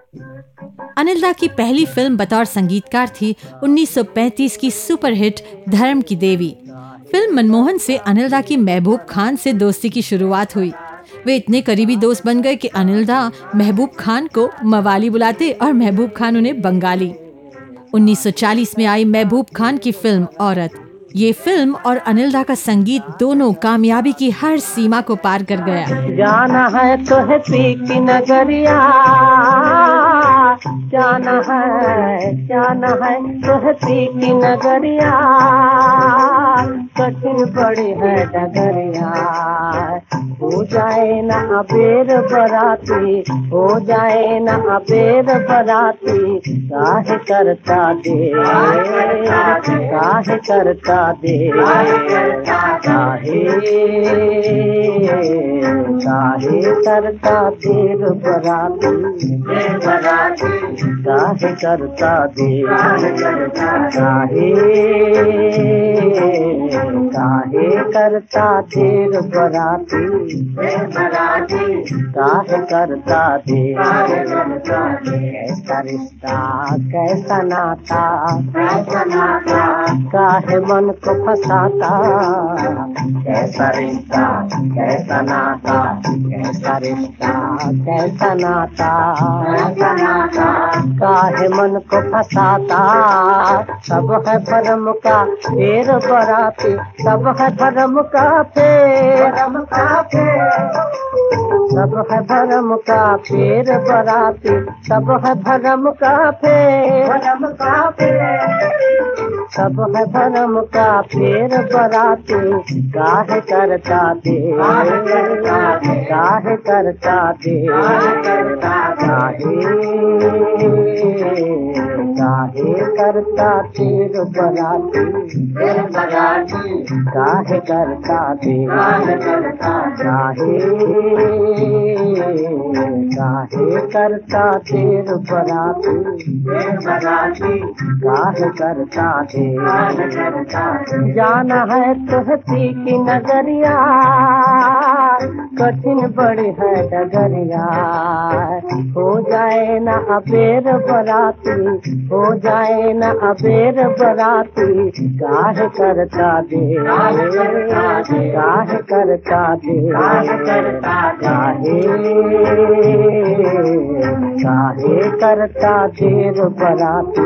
अनिल दा की पहली फिल्म बतौर संगीतकार थी 1935 की सुपरहिट धर्म की देवी। फिल्म मनमोहन से अनिल दा की महबूब खान से दोस्ती की शुरुआत हुई। वे इतने करीबी दोस्त बन गए कि अनिल दा महबूब खान को मवाली बुलाते और महबूब खान उन्हें बंगाली। 1940 में आई महबूब खान की फिल्म औरत। ये फिल्म और अनिल दा का संगीत दोनों कामयाबी की हर सीमा को पार कर गया। जाना है तो है पी की नगरिया, जाना है तो है पी की नगरिया, कठिन बड़ी है डगरिया, हो जाए ना अबेर बराती, हो जाए ना अबेर बराती, काहे करता दे, काहे करता दे, काहे करता देर बराती, काहे करता देर, काहे करता देर बराती, काहे करता देर, कैसा रिश्ता कैसा नाता, काहे मन को फंसाता, कैसा रिश्ता कैसा नाता, कैसा रिश्ता कैसा नाता, काहे मन को फंसाता, सब है भरम का फेर बराती, सब है भरम का फेर, सब है भरम का फेर बराती, सब है भरम का फेर, सब है भरम का फेर बराती, काहे करता दे, काहे करता दे, काहे करता देर बराती, काहे करता दे, काहे करता देर बराती, काहे करता दे, जाना है तुहती की नगरिया, कठिन बड़ी है डगरिया, हो जाए ना अबेर बराती, हो जाए ना अबेर बराती, काहे करता दे, काहे करता दे, काहे करता देर बराती,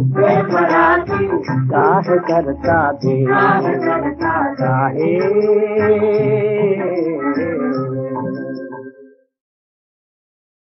काहे करता दे, काहे